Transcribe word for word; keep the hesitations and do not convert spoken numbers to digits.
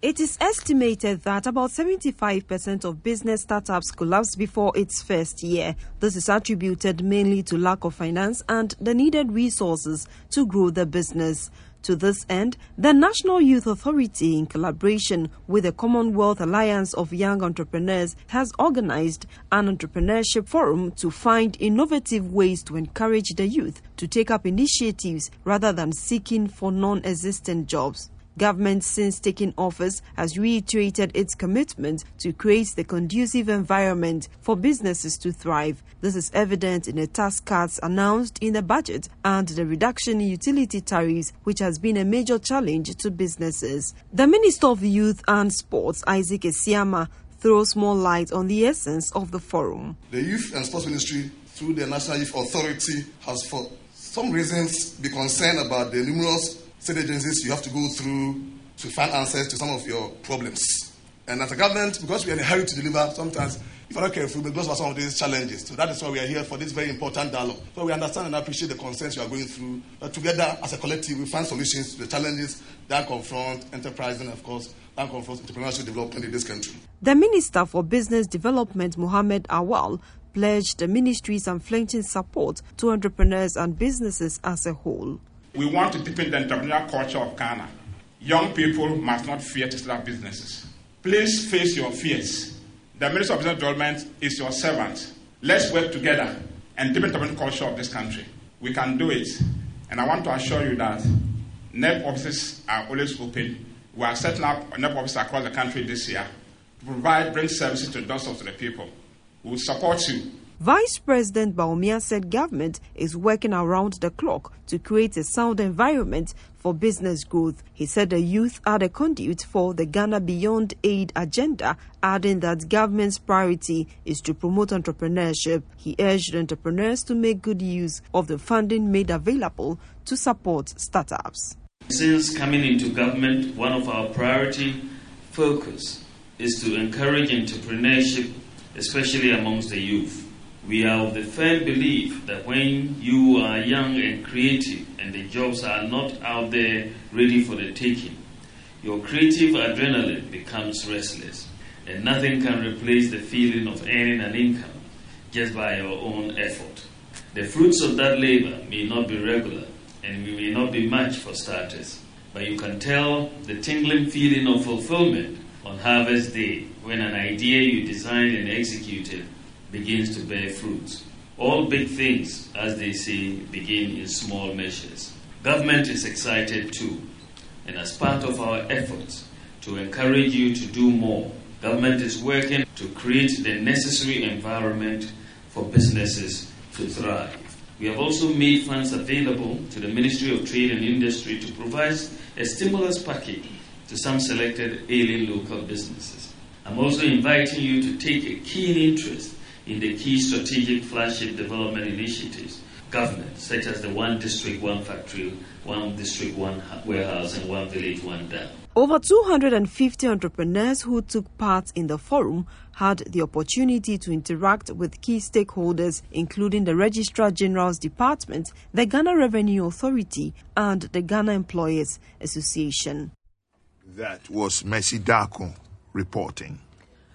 It is estimated that about seventy-five percent of business startups collapse before its first year. This is attributed mainly to lack of finance and the needed resources to grow the business. To this end, the National Youth Authority, in collaboration with the Commonwealth Alliance of Young Entrepreneurs, has organized an entrepreneurship forum to find innovative ways to encourage the youth to take up initiatives rather than seeking for non-existent jobs. Government, since taking office, has reiterated its commitment to create the conducive environment for businesses to thrive. This is evident in the tax cuts announced in the budget and the reduction in utility tariffs, which has been a major challenge to businesses. The Minister of Youth and Sports, Isaac Esiama, throws more light on the essence of the forum. The Youth and Sports Ministry, through the National Youth Authority, has for some reasons been concerned about the numerous state agencies you have to go through to find answers to some of your problems. And as a government, because we are in a hurry to deliver, sometimes if you're not careful, we gloss over some of these challenges. So that is why we are here for this very important dialogue. So we understand and appreciate the concerns you are going through. But together, as a collective, we find solutions to the challenges that confront enterprise and, of course, that confront entrepreneurship development in this country. The Minister for Business Development, Mohammed Awal, pledged the ministry's unflinching support to entrepreneurs and businesses as a whole. We want to deepen the entrepreneurial culture of Ghana. Young people must not fear to start businesses. Please face your fears. The Minister of Business Development is your servant. Let's work together and deepen the entrepreneurial culture of this country. We can do it. And I want to assure you that N E P offices are always open. We are setting up N E P offices across the country this year to provide, bring services to the doorsteps of the people. We will support you. Vice President Bawumia said government is working around the clock to create a sound environment for business growth. He said the youth are the conduit for the Ghana Beyond Aid agenda, adding that government's priority is to promote entrepreneurship. He urged entrepreneurs to make good use of the funding made available to support startups. Since coming into government, one of our priority focus is to encourage entrepreneurship, especially amongst the youth. We are of the firm belief that when you are young and creative and the jobs are not out there ready for the taking, your creative adrenaline becomes restless, and nothing can replace the feeling of earning an income just by your own effort. The fruits of that labor may not be regular and we may not be much for starters, but you can tell the tingling feeling of fulfillment on Harvest Day when an idea you designed and executed begins to bear fruits. All big things, as they say, begin in small measures. Government is excited too, and as part of our efforts to encourage you to do more, government is working to create the necessary environment for businesses to thrive. We have also made funds available to the Ministry of Trade and Industry to provide a stimulus package to some selected alien local businesses. I'm also inviting you to take a keen interest in the key strategic flagship development initiatives, government, such as the One District, One Factory, One District, One Warehouse, and One Village, One Dam. Over two hundred fifty entrepreneurs who took part in the forum had the opportunity to interact with key stakeholders, including the Registrar General's Department, the Ghana Revenue Authority, and the Ghana Employers Association. That was Mercy Darko reporting.